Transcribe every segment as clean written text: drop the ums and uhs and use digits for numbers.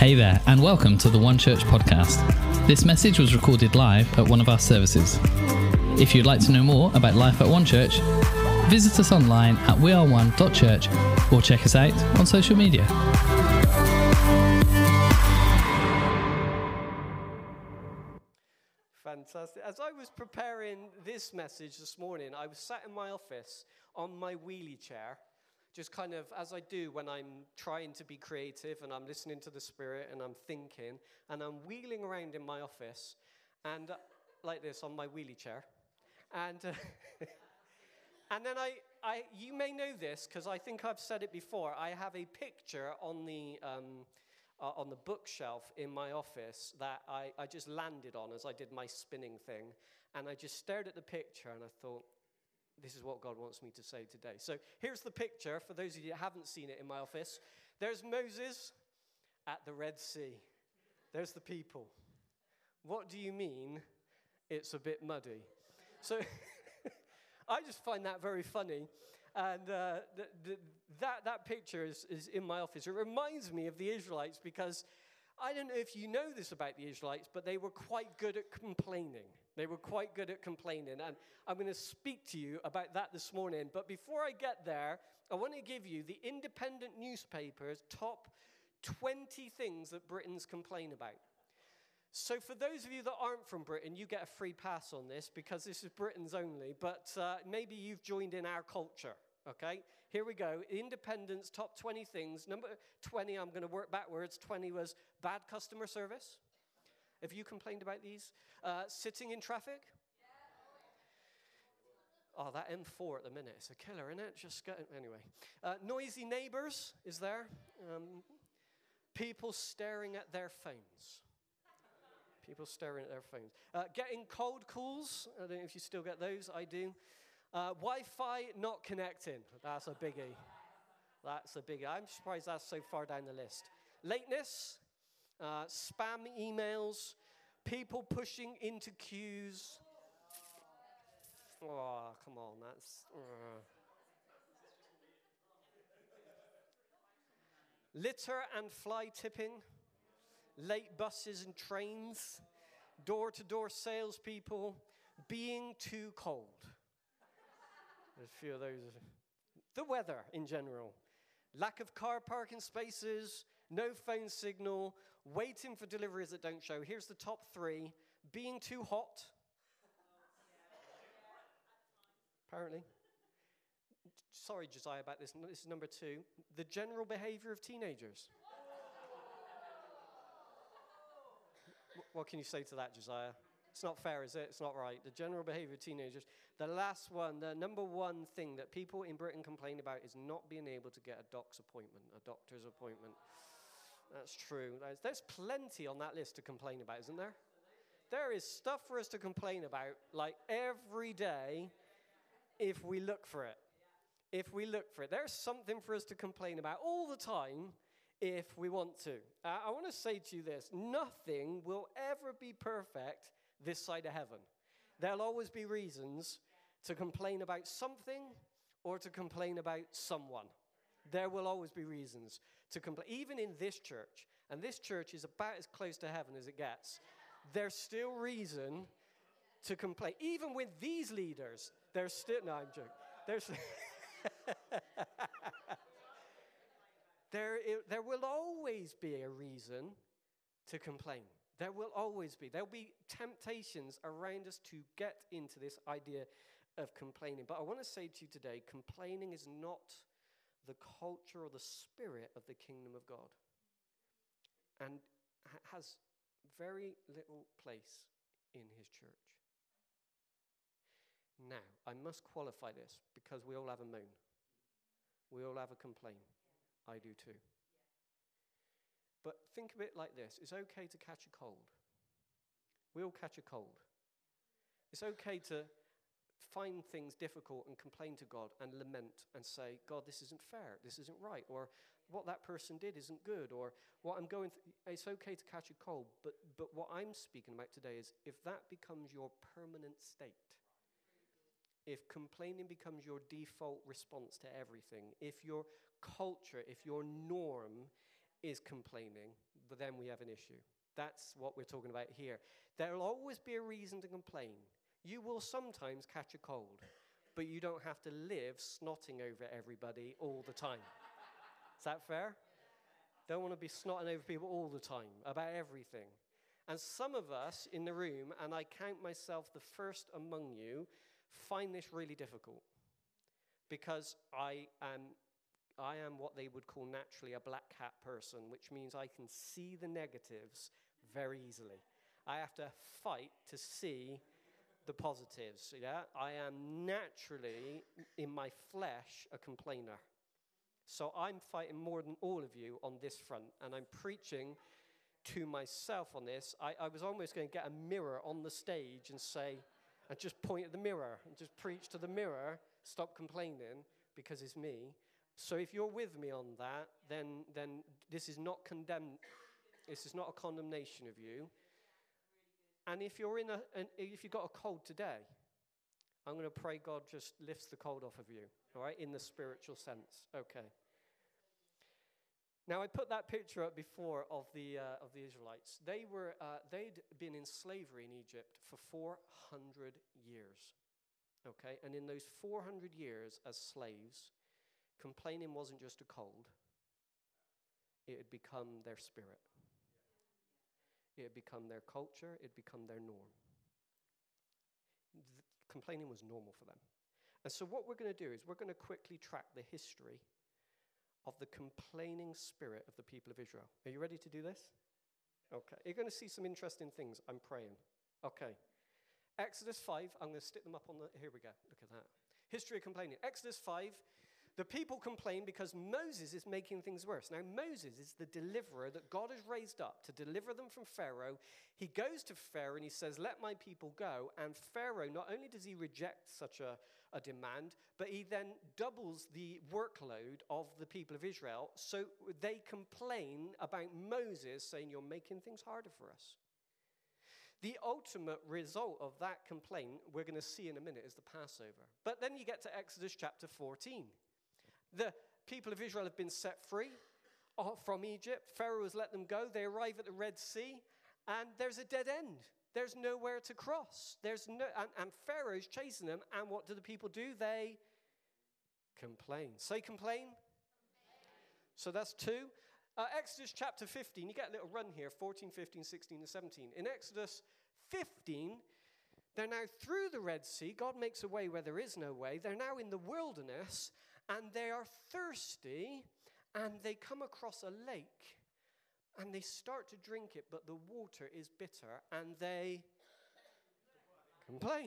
Hey there, and welcome to the One Church podcast. This message was recorded live at one of our services. If you'd like to know more about life at One Church, visit us online at weareone.church or check us out on social media. Fantastic. As I was preparing this message this morning, I was sat in my office on my wheelie chair, just kind of as I do when I'm trying to be creative and I'm listening to the Spirit and I'm thinking, and I'm wheeling around in my office and like this on my wheelie chair. And and then you may know this because I think I've said it before. I have a picture on the bookshelf in my office that I just landed on as I did my spinning thing. And I just stared at the picture and I thought, this is what God wants me to say today. So here's the picture for those of you that haven't seen it in my office. There's Moses at the Red Sea. There's the people. What do you mean it's a bit muddy? So I just find that very funny. And that picture is in my office. It reminds me of the Israelites because I don't know if you know this about the Israelites, but they were quite good at complaining. They were quite good at complaining. And I'm going to speak to you about that this morning. But before I get there, I want to give you the independent newspaper's top 20 things that Britons complain about. So for those of you that aren't from Britain, you get a free pass on this because this is Britons only. But maybe you've joined in our culture, okay? Here we go. Independent's top 20 things. Number 20, I'm going to work backwards. 20 was bad customer service. Have you complained about these? Sitting in traffic? Oh, that M4 at the minute. It's a killer, isn't it? Anyway. Noisy neighbors is there. People staring at their phones. People staring at their phones. Getting cold calls. I don't know if you still get those. I do. Wi-Fi not connecting. That's a biggie. That's a biggie. I'm surprised that's so far down the list. Lateness. Spam emails. People pushing into queues. Oh, come on. That's... Litter and fly tipping. Late buses and trains, door-to-door salespeople, being too cold. There's a few of those. The weather in general. Lack of car parking spaces, no phone signal, waiting for deliveries that don't show. Here's the top 3. Being too hot. Apparently. Sorry, Josiah, about this. This is number 2. The general behavior of teenagers. What can you say to that, Josiah? It's not fair, is it? It's not right. The general behavior of teenagers. The last one, the number 1 thing that people in Britain complain about is not being able to get a doctor's appointment. That's true. There's plenty on that list to complain about, isn't there? There is stuff for us to complain about, like every day, if we look for it. If we look for it. There's something for us to complain about all the time, if we want to. I want to say to you this, nothing will ever be perfect this side of heaven. There'll always be reasons to complain about something or to complain about someone. There will always be reasons to complain. Even in this church, and this church is about as close to heaven as it gets, there's still reason to complain. Even with these leaders, there's still... No, I'm joking. There's... There will always be a reason to complain. There will always be. There'll be temptations around us to get into this idea of complaining. But I want to say to you today, complaining is not the culture or the spirit of the kingdom of God. And has very little place in his church. Now, I must qualify this because we all have a moan. We all have a complaint. I do too. But think of it like this. It's okay to catch a cold. We all catch a cold. It's okay to find things difficult and complain to God and lament and say, God, this isn't fair. This isn't right. Or what that person did isn't good. Or what I'm going through. It's okay to catch a cold. But what I'm speaking about today is if that becomes your permanent state, if complaining becomes your default response to everything, if your culture, if your norm is complaining, then we have an issue. That's what we're talking about here. There'll always be a reason to complain. You will sometimes catch a cold, but you don't have to live snotting over everybody all the time. Is that fair? Don't want to be snotting over people all the time about everything. And some of us in the room, and I count myself the first among you, find this really difficult. Because I am what they would call naturally a black hat person, which means I can see the negatives very easily. I have to fight to see the positives. Yeah, I am naturally, in my flesh, a complainer. So I'm fighting more than all of you on this front, and I'm preaching to myself on this. I was almost going to get a mirror on the stage and say, and just point at the mirror and just preach to the mirror, stop complaining because it's me. So if you're with me on that, then this is not condemn. This is not a condemnation of you. And if you're if you've got a cold today, I'm going to pray God just lifts the cold off of you. All right, in the spiritual sense. Okay. Now I put that picture up before of the Israelites. They'd been in slavery in Egypt for 400 years. Okay, and in those 400 years as slaves, complaining wasn't just a cold. It had become their spirit. It had become their culture. It had become their norm. Complaining was normal for them. And so what we're going to do is we're going to quickly track the history of the complaining spirit of the people of Israel. Are you ready to do this? Okay. You're going to see some interesting things. I'm praying. Okay. Exodus 5. I'm going to stick them up on the... Here we go. Look at that. History of complaining. Exodus 5. The people complain because Moses is making things worse. Now, Moses is the deliverer that God has raised up to deliver them from Pharaoh. He goes to Pharaoh and he says, let my people go. And Pharaoh, not only does he reject such a demand, but he then doubles the workload of the people of Israel. So they complain about Moses, saying, you're making things harder for us. The ultimate result of that complaint, we're going to see in a minute, is the Passover. But then you get to Exodus chapter 14. The people of Israel have been set free from Egypt. Pharaoh has let them go. They arrive at the Red Sea, and there's a dead end. There's nowhere to cross. And Pharaoh's chasing them, and what do the people do? They complain. Say complain. So that's 2. Exodus chapter 15. You get a little run here, 14, 15, 16, and 17. In Exodus 15, they're now through the Red Sea. God makes a way where there is no way. They're now in the wilderness, and they are thirsty, and they come across a lake, and they start to drink it, but the water is bitter, and they complain.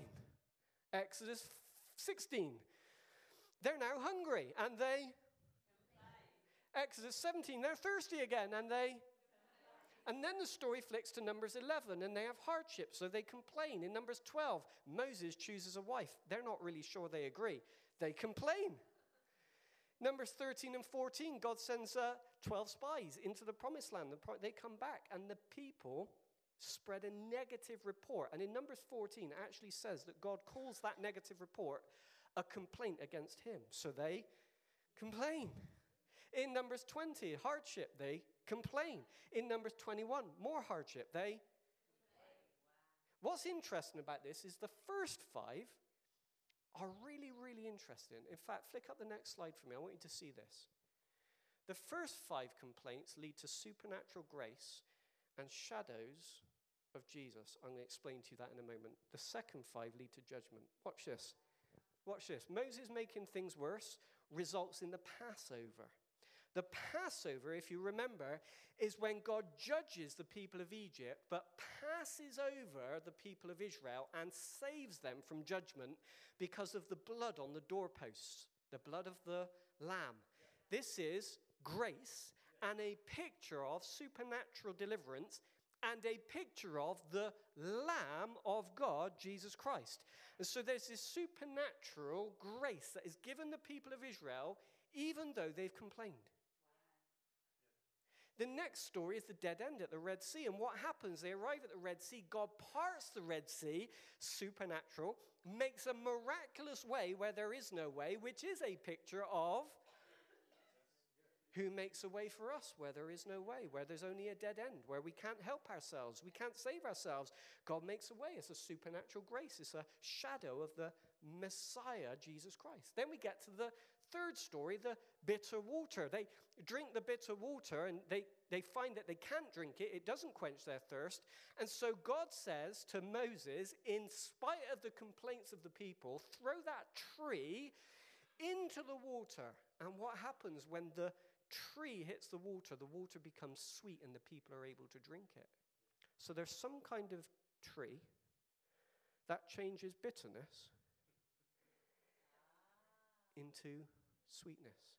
Exodus 16. They're now hungry, and they complain. Exodus 17. They're thirsty again, and they and then the story flicks to Numbers 11, and they have hardship, so they complain. In Numbers 12, Moses chooses a wife. They're not really sure they agree. They complain. Numbers 13 and 14, God sends 12 spies into the promised land. They come back, and the people spread a negative report. And in Numbers 14, it actually says that God calls that negative report a complaint against him. So they complain. In Numbers 20, hardship, they complain. In Numbers 21, more hardship, they complain. What's interesting about this is the first 5 are really, really interesting. In fact, flick up the next slide for me. I want you to see this. The first 5 complaints lead to supernatural grace and shadows of Jesus. I'm going to explain to you that in a moment. The second 5 lead to judgment. Watch this. Watch this. Moses making things worse results in the Passover. The Passover, if you remember, is when God judges the people of Egypt, but passes over the people of Israel and saves them from judgment because of the blood on the doorposts, the blood of the lamb. This is grace and a picture of supernatural deliverance and a picture of the Lamb of God, Jesus Christ. And so there's this supernatural grace that is given the people of Israel even though they've complained. The next story is the dead end at the Red Sea. And what happens? They arrive at the Red Sea. God parts the Red Sea, supernatural, makes a miraculous way where there is no way, which is a picture of Who makes a way for us where there is no way, where there's only a dead end, where we can't help ourselves, we can't save ourselves. God makes a way. It's a supernatural grace. It's a shadow of the Messiah, Jesus Christ. Then we get to the third story, the bitter water. They drink the bitter water and they find that they can't drink it. It doesn't quench their thirst. And so God says to Moses, in spite of the complaints of the people, throw that tree into the water. And what happens when the tree hits the water becomes sweet and the people are able to drink it. So there's some kind of tree that changes bitterness into sweetness.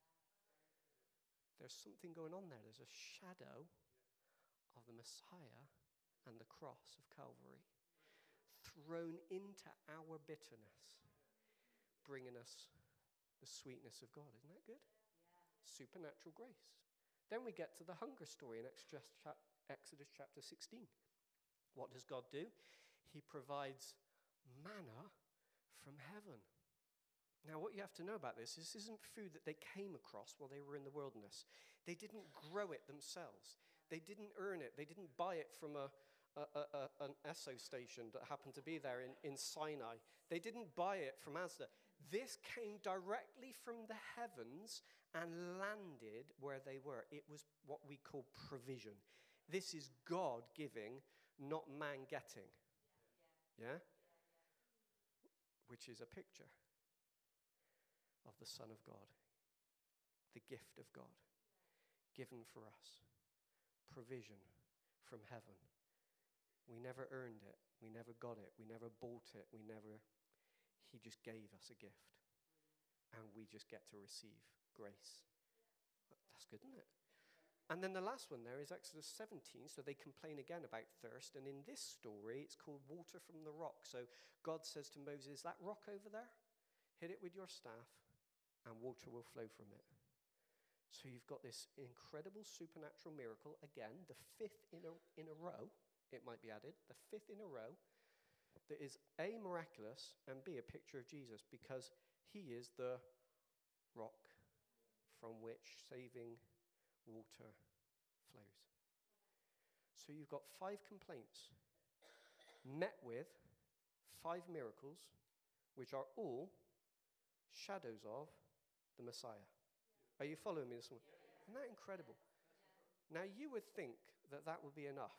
There's something going on there. There's a shadow of the Messiah and the cross of Calvary thrown into our bitterness, bringing us the sweetness of God. Isn't that good? Supernatural grace. Then we get to the hunger story in Exodus chapter 16. What does God do? He provides manna from heaven. Now, what you have to know about this is this isn't food that they came across while they were in the wilderness. They didn't grow it themselves. They didn't earn it. They didn't buy it from an Esso station that happened to be there in Sinai. They didn't buy it from Asda. This came directly from the heavens and landed where they were. It was what we call provision. This is God giving, not man getting. Yeah? Which is a picture of the Son of God, the gift of God, given for us. Provision from heaven. We never earned it. We never got it. We never bought it. He just gave us a gift. And we just get to receive grace. That's good, isn't it? And then the last one there is Exodus 17. So they complain again about thirst. And in this story, it's called water from the rock. So God says to Moses, that rock over there, hit it with your staff and water will flow from it. So you've got this incredible supernatural miracle. Again, the fifth in a row, it might be added, the fifth in a row, that is A, miraculous, and B, a picture of Jesus, because he is the rock from which saving water flows. So you've got 5 complaints met with 5 miracles, which are all shadows of the Messiah. Are you following me this morning? Isn't that incredible? Now you would think that would be enough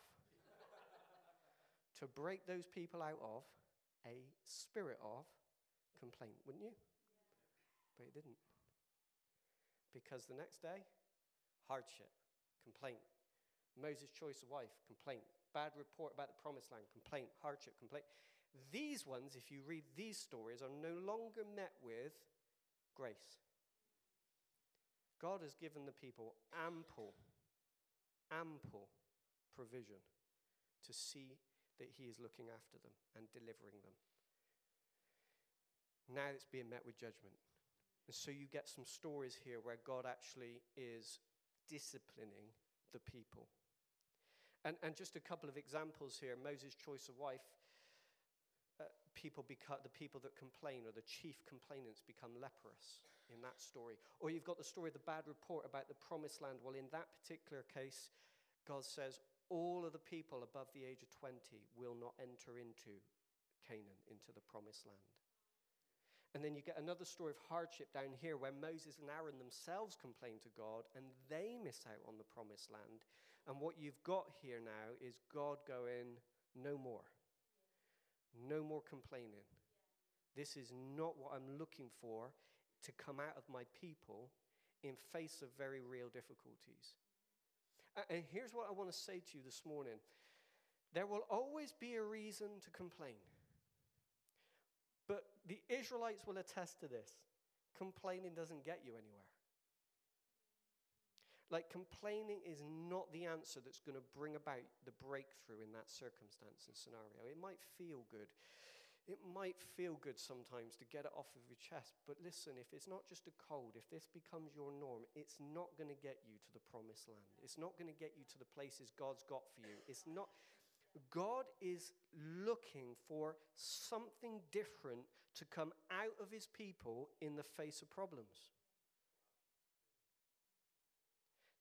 to break those people out of a spirit of complaint, wouldn't you? But it didn't. Because the next day, hardship, complaint. Moses' choice of wife, complaint. Bad report about the promised land, complaint. Hardship, complaint. These ones, if you read these stories, are no longer met with grace. God has given the people ample provision to see that he is looking after them and delivering them. Now it's being met with judgment. And so you get some stories here where God actually is disciplining the people. And just a couple of examples here. Moses' choice of wife, the people that complain, or the chief complainants, become leprous in that story. Or you've got the story of the bad report about the promised land. Well, in that particular case, God says all of the people above the age of 20 will not enter into Canaan, into the promised land. And then you get another story of hardship down here where Moses and Aaron themselves complain to God and they miss out on the promised land. And what you've got here now is God going, no more. No more complaining. This is not what I'm looking for to come out of my people in face of very real difficulties. And here's what I want to say to you this morning. There will always be a reason to complain. But the Israelites will attest to this. Complaining doesn't get you anywhere. Like, complaining is not the answer that's going to bring about the breakthrough in that circumstance and scenario. It might feel good. It might feel good sometimes to get it off of your chest. But listen, if it's not just a cold, if this becomes your norm, it's not going to get you to the promised land. It's not going to get you to the places God's got for you. It's not. God is looking for something different to come out of his people in the face of problems.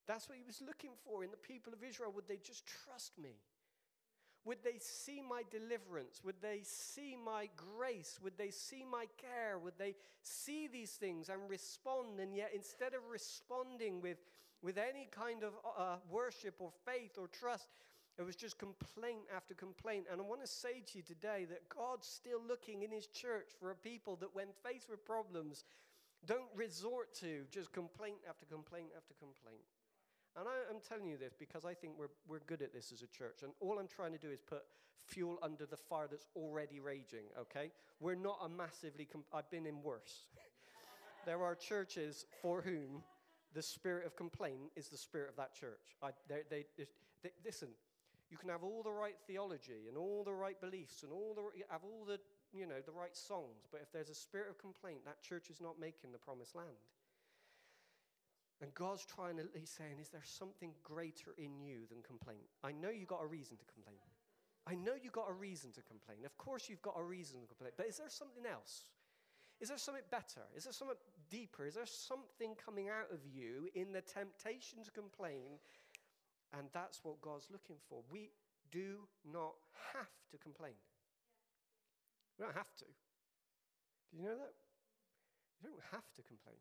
That's what he was looking for in the people of Israel. Would they just trust me? Would they see my deliverance? Would they see my grace? Would they see my care? Would they see these things and respond? And yet, instead of responding with any kind of worship or faith or trust, it was just complaint after complaint. And I want to say to you today that God's still looking in his church for a people that when faced with problems, don't resort to just complaint after complaint after complaint. And I'm telling you this because I think we're good at this as a church. And all I'm trying to do is put fuel under the fire that's already raging, okay? We're not a massively, I've been in worse. There are churches for whom the spirit of complaint is the spirit of that church. Listen, you can have all the right theology and all the right beliefs and have all the, the right songs. But if there's a spirit of complaint, that church is not making the promised land. And God's he's saying, is there something greater in you than complaint? I know you got a reason to complain. I know you got a reason to complain. Of course you've got a reason to complain. But is there something else? Is there something better? Is there something deeper? Is there something coming out of you in the temptation to complain? And that's what God's looking for. We do not have to complain. We don't have to. Do you know that? You don't have to complain.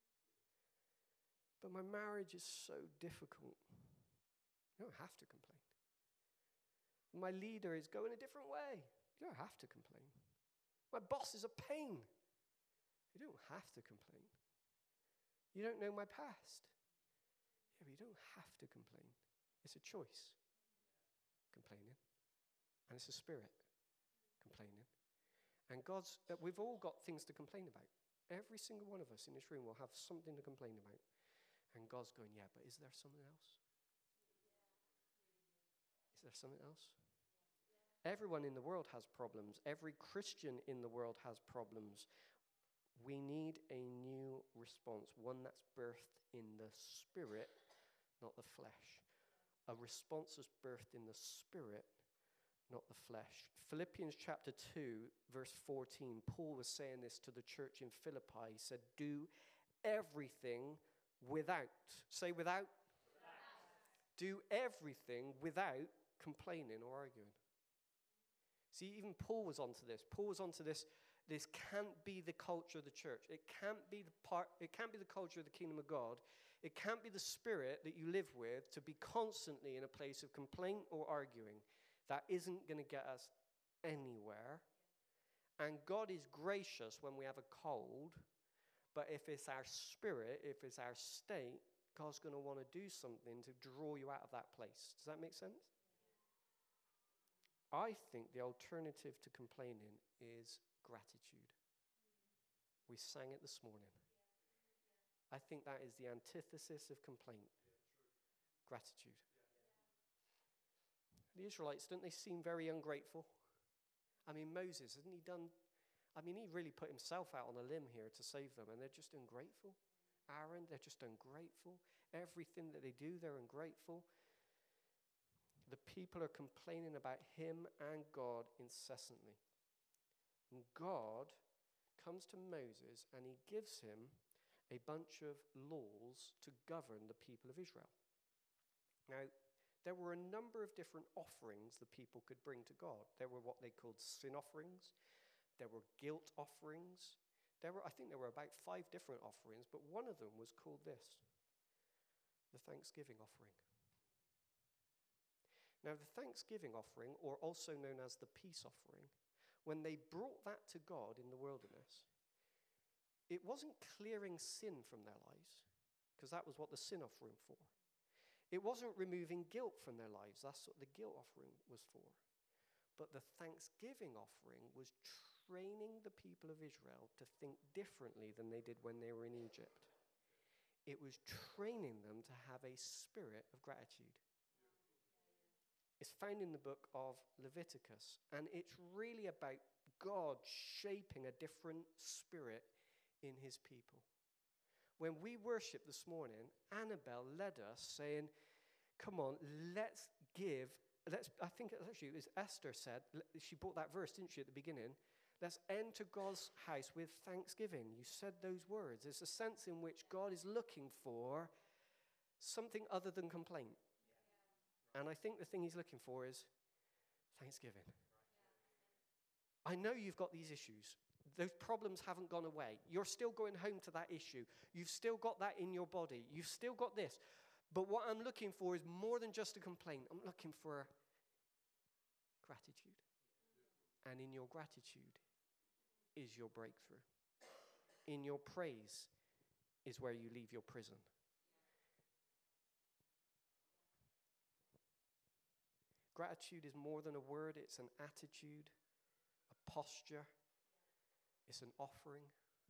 But my marriage is so difficult. You don't have to complain. My leader is going a different way. You don't have to complain. My boss is a pain. You don't have to complain. You don't know my past. Yeah, but you don't have to complain. It's a choice, complaining. And it's a spirit, complaining. And we've all got things to complain about. Every single one of us in this room will have something to complain about. And God's going, yeah, but is there something else? Is there something else? Everyone in the world has problems. Every Christian in the world has problems. We need a new response, one that's birthed in the spirit, not the flesh. A response that's birthed in the spirit, not the flesh. Philippians chapter 2, verse 14, Paul was saying this to the church in Philippi. He said, do everything without. Say without. Do everything without complaining or arguing. See, even Paul was onto this. Paul was onto this. This can't be the culture of the church. It can't be the culture of the kingdom of God. It can't be the spirit that you live with to be constantly in a place of complaint or arguing. That isn't going to get us anywhere. And God is gracious when we have a cold. But if it's our spirit, if it's our state, God's going to want to do something to draw you out of that place. Does that make sense? I think the alternative to complaining is gratitude. We sang it this morning. I think that is the antithesis of complaint. Gratitude. The Israelites, don't they seem very ungrateful? I mean, Moses, hasn't he done... he really put himself out on a limb here to save them, and they're just ungrateful. Aaron, they're just ungrateful. Everything that they do, they're ungrateful. The people are complaining about him and God incessantly. And God comes to Moses, and he gives him a bunch of laws to govern the people of Israel. Now, there were a number of different offerings the people could bring to God. There were what they called sin offerings. There were guilt offerings. I think there were about 5 different offerings, but one of them was called this, the thanksgiving offering. Now, the thanksgiving offering, or also known as the peace offering, when they brought that to God in the wilderness, it wasn't clearing sin from their lives, because that was what the sin offering for. It wasn't removing guilt from their lives. That's what the guilt offering was for. But the thanksgiving offering was training the people of Israel to think differently than they did when they were in Egypt. It was training them to have a spirit of gratitude. It's found in the book of Leviticus, and it's really about God shaping a different spirit in his people. When we worshiped this morning, Annabelle led us saying, come on, I think actually it was Esther said, she brought that verse, didn't she, at the beginning? Let's enter God's house with thanksgiving. You said those words. There's a sense in which God is looking for something other than complaint. And I think the thing he's looking for is thanksgiving. I know you've got these issues. Those problems haven't gone away. You're still going home to that issue. You've still got that in your body. You've still got this. But what I'm looking for is more than just a complaint. I'm looking for gratitude. And in your gratitude is your breakthrough. In your praise is where you leave your prison. Gratitude is more than a word. It's an attitude, a posture. It's an offering.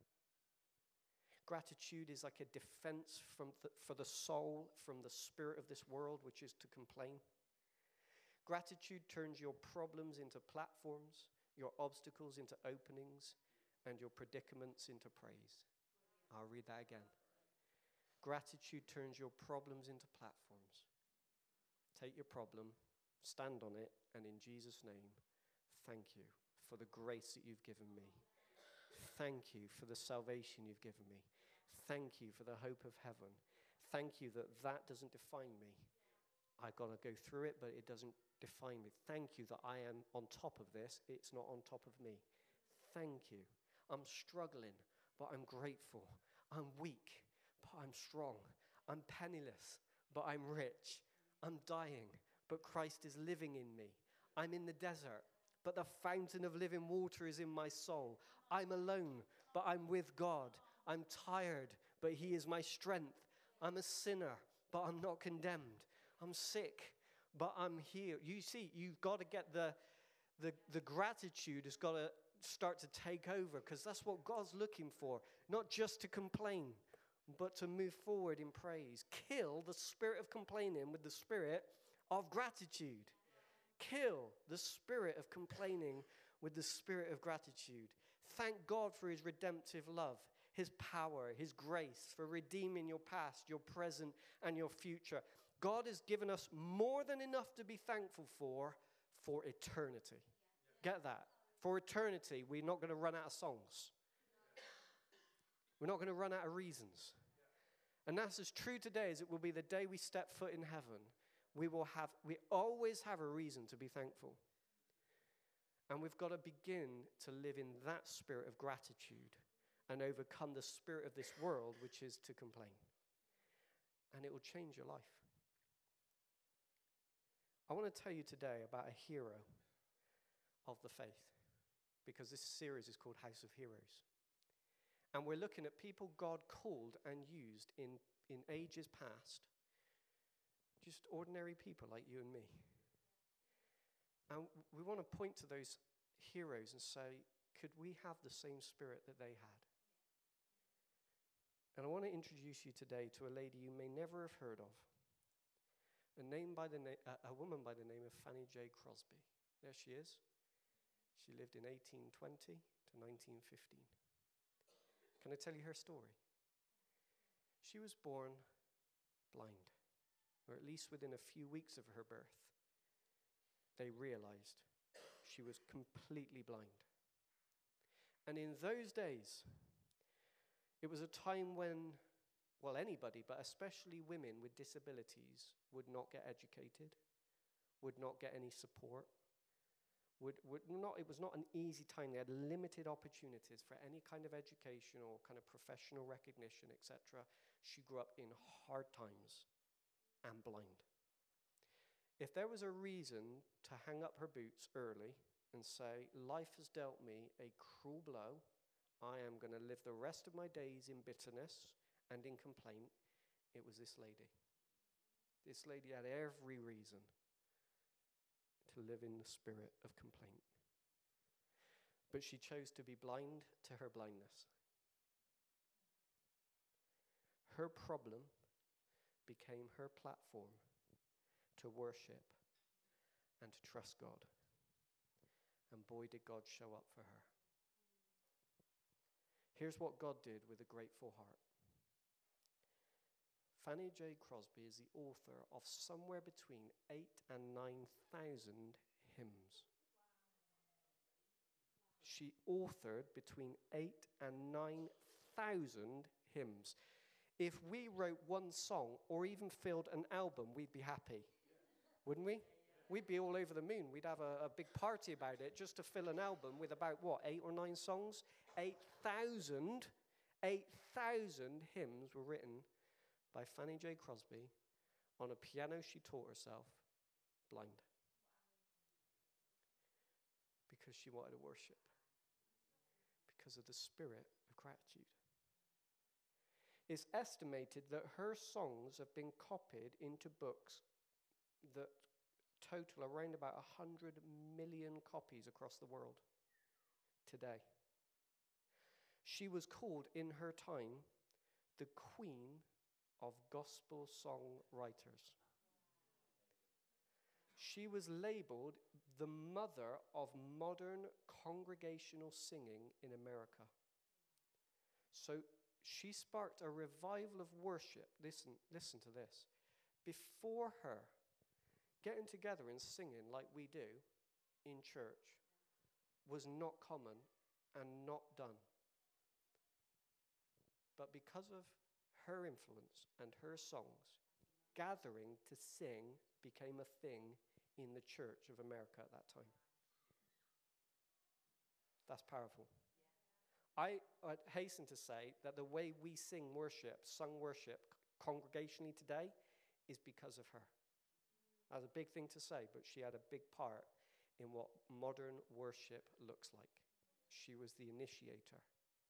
Gratitude is like a defense for the soul from the spirit of this world, which is to complain. Gratitude turns your problems into platforms, your obstacles into openings, and your predicaments into praise. I'll read that again. Gratitude turns your problems into platforms. Take your problem, stand on it, and in Jesus' name, thank you for the grace that you've given me. Thank you for the salvation you've given me. Thank you for the hope of heaven. Thank you that that doesn't define me. I've got to go through it, but it doesn't define me. Thank you that I am on top of this. It's not on top of me. Thank you. I'm struggling, but I'm grateful. I'm weak, but I'm strong. I'm penniless, but I'm rich. I'm dying, but Christ is living in me. I'm in the desert, but the fountain of living water is in my soul. I'm alone, but I'm with God. I'm tired, but he is my strength. I'm a sinner, but I'm not condemned. I'm sick, but I'm healed. You see, you've got to get the gratitude has got to start to take over, because that's what God's looking for. Not just to complain, but to move forward in praise. Kill the spirit of complaining with the spirit of gratitude. Kill the spirit of complaining with the spirit of gratitude. Thank God for his redemptive love, his power, his grace, for redeeming your past, your present, and your future. God has given us more than enough to be thankful for eternity. Get that? For eternity, we're not going to run out of songs. We're not going to run out of reasons. And that's as true today as it will be the day we step foot in heaven. We always have a reason to be thankful. And we've got to begin to live in that spirit of gratitude and overcome the spirit of this world, which is to complain. And it will change your life. I want to tell you today about a hero of the faith, because this series is called House of Heroes. And we're looking at people God called and used in ages past. Just ordinary people like you and me. And we want to point to those heroes and say, could we have the same spirit that they had? And I want to introduce you today to a lady you may never have heard of. A woman by the name of Fanny J. Crosby. There she is. She lived in 1820 to 1915. Can I tell you her story? She was born blind, or at least within a few weeks of her birth, they realized she was completely blind. And in those days, it was a time when, well, anybody, but especially women with disabilities, would not get educated, would not get any support. It was not an easy time. They had limited opportunities for any kind of education or kind of professional recognition, etc. She grew up in hard times and blind. If there was a reason to hang up her boots early and say, life has dealt me a cruel blow, I am going to live the rest of my days in bitterness and in complaint, it was this lady. This lady had every reason to live in the spirit of complaint. But she chose to be blind to her blindness. Her problem became her platform to worship and to trust God. And boy, did God show up for her. Here's what God did with a grateful heart. Fanny J. Crosby is the author of somewhere between 8,000 and 9,000 hymns. She authored between 8,000 and 9,000 hymns. If we wrote one song or even filled an album, we'd be happy, wouldn't we? We'd be all over the moon. We'd have a big party about it just to fill an album with about, 8 or 9 songs? 8,000 hymns were written by Fanny J. Crosby on a piano she taught herself, blind. Because she wanted to worship. Because of the spirit of gratitude. It's estimated that her songs have been copied into books that total around about 100 million copies across the world today. She was called in her time the Queen of Gospel Song Writers. She was labeled the mother of modern congregational singing in America. So she sparked a revival of worship. Listen to this. Before her, getting together and singing like we do in church was not common and not done. But because of her influence and her songs, gathering to sing became a thing in the Church of America at that time. That's powerful. I hasten to say that the way we sung worship congregationally today is because of her. That's a big thing to say, but she had a big part in what modern worship looks like. She was the initiator.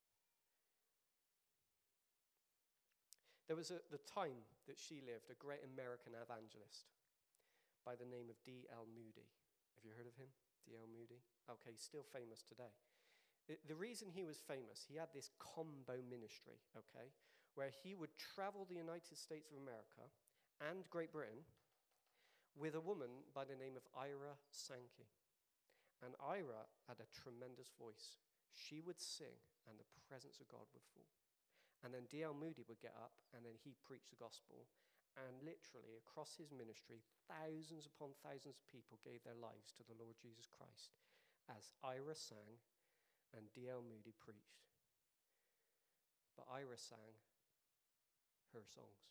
There was the time that she lived, a great American evangelist by the name of D.L. Moody. Have you heard of him? D.L. Moody? Okay, he's still famous today. The reason he was famous, he had this combo ministry, okay, where he would travel the United States of America and Great Britain with a woman by the name of Ira Sankey. And Ira had a tremendous voice. She would sing, and the presence of God would fall. And then D.L. Moody would get up, and then he'd preach the gospel. And literally, across his ministry, thousands upon thousands of people gave their lives to the Lord Jesus Christ as Ira sang and D.L. Moody preached. But Ira sang her songs.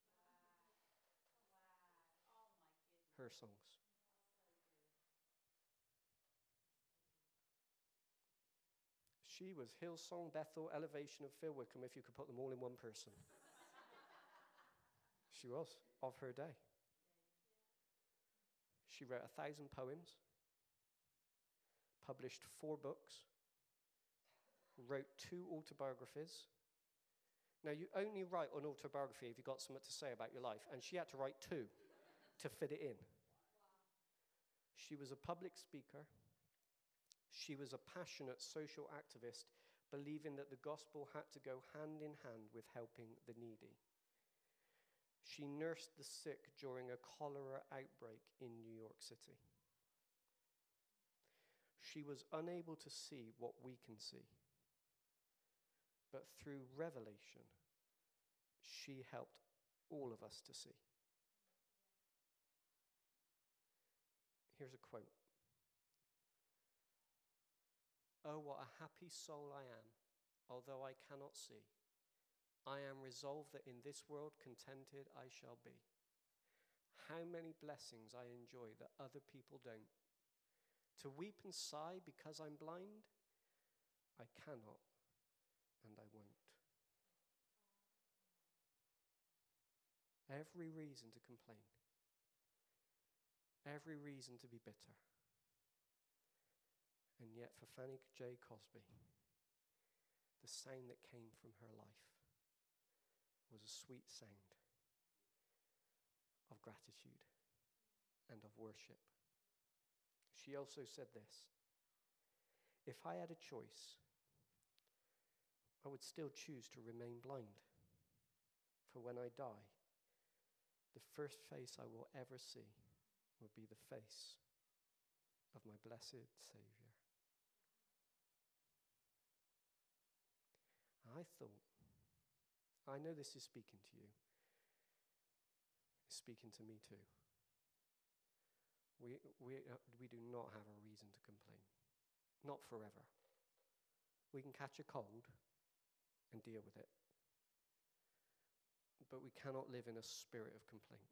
Her songs. She was Hillsong, Bethel, Elevation, and Phil Wickham, if you could put them all in one person. She was, of her day. She wrote 1,000 poems, published 4 books, wrote 2 autobiographies. Now, you only write an autobiography if you've got something to say about your life, and she had to write 2 to fit it in. She was a public speaker. She was a passionate social activist, believing that the gospel had to go hand in hand with helping the needy. She nursed the sick during a cholera outbreak in New York City. She was unable to see what we can see, but through revelation, she helped all of us to see. Here's a quote. "Oh, what a happy soul I am, although I cannot see. I am resolved that in this world contented I shall be. How many blessings I enjoy that other people don't. To weep and sigh because I'm blind? I cannot and I won't." Every reason to complain. Every reason to be bitter. And yet for Fanny J. Crosby, the sound that came from her life was a sweet sound of gratitude and of worship. She also said this: "If I had a choice, I would still choose to remain blind. For when I die, the first face I will ever see will be the face of my blessed Savior." I thought, I know this is speaking to you. It's speaking to me too. We do not have a reason to complain. Not forever. We can catch a cold and deal with it. But we cannot live in a spirit of complaint.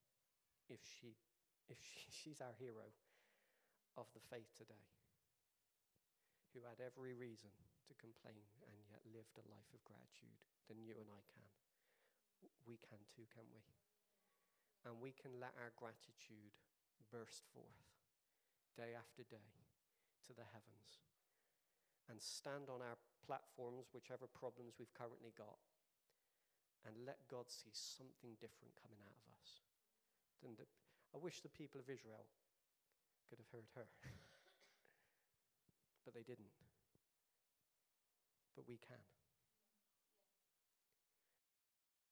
She's our hero of the faith today, who had every reason to complain and yet lived a life of gratitude, then you and I can. We can too, can't we? And we can let our gratitude burst forth day after day to the heavens and stand on our platforms, whichever problems we've currently got, and let God see something different coming out of us. I wish the people of Israel could have heard her, but they didn't. But we can.